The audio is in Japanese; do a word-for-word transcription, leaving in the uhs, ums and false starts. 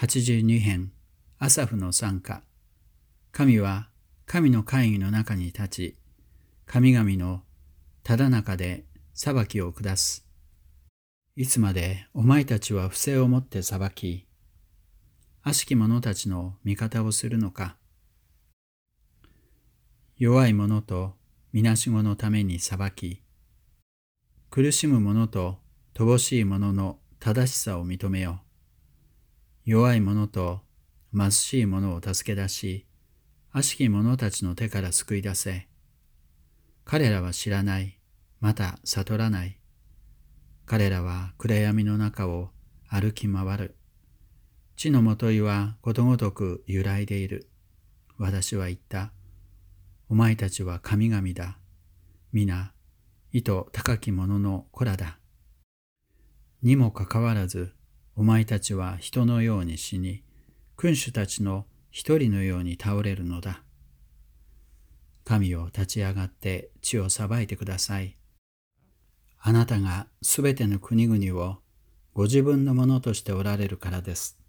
はちじゅうに編アサフの賛歌。神は神の会議の中に立ち、神々のただ中で裁きを下す。いつまでお前たちは不正をもって裁き、悪しき者たちの味方をするのか。弱い者とみなしごのために裁き、苦しむ者と乏しい者の正しさを認めよ。弱い者と貧しい者を助け出し、悪しき者たちの手から救い出せ。彼らは知らない、また悟らない。彼らは暗闇の中を歩き回る。地のもといはことごとく揺らいでいる。私は言った。お前たちは神々だ。皆、意図高き者の子らだ。にもかかわらず、お前たちは人のように死に、君主たちの一人のように倒れるのだ。神よ、立ち上がって地を裁いてください。あなたがすべての国々をご自分のものとしておられるからです。